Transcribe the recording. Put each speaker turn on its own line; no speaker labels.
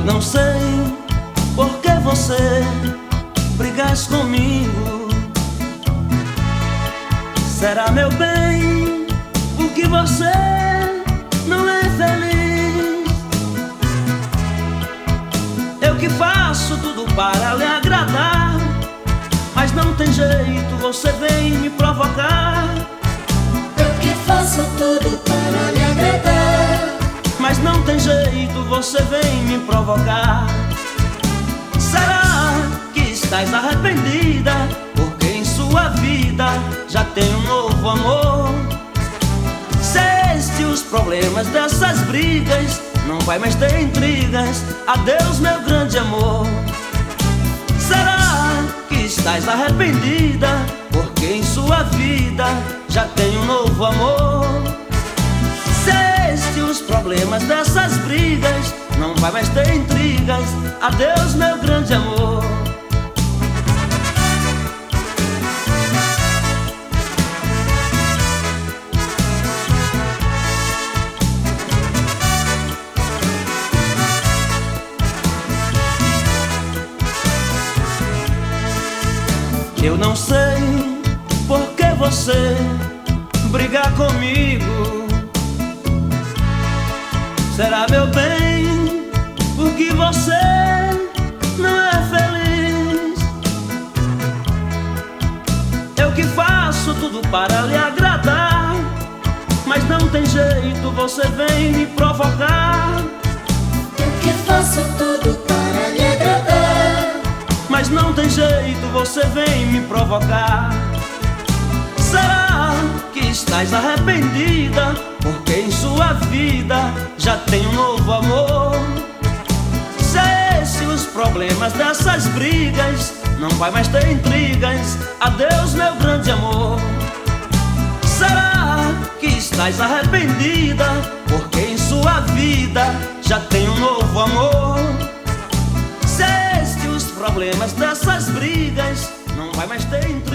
não sei por que você brigas comigo. Será, meu bem, porque você não é feliz? Eu que faço tudo para lhe agradar, mas não tem jeito, você vem me provocar.
Eu que faço tudo para lhe agradar,
mas não tem jeito, você vem me provocar. Será que estás arrependida, porque em sua vida já tem um novo amor? Se os problemas dessas brigas não vai mais ter intrigas, adeus meu grande amor. Será que estás arrependida, porque em sua vida já tem um novo amor? Se os problemas dessas brigas não vai mais ter intrigas, adeus meu grande amor. Eu não sei por que você briga comigo. Será, meu bem, porque você não é feliz? Eu que faço tudo para lhe agradar, mas não tem jeito, você vem me provocar.
eu que faço tudo para lhe agradar,
mas não tem jeito, você vem me provocar. Será que estás arrependida, porque em sua vida já tem um novo amor? Se os problemas dessas brigas não vai mais ter intrigas, adeus meu grande amor. Será que estás arrependida, porque em sua vida já tem um novo amor? Se os problemas dessas brigas não vai mais ter intrigas,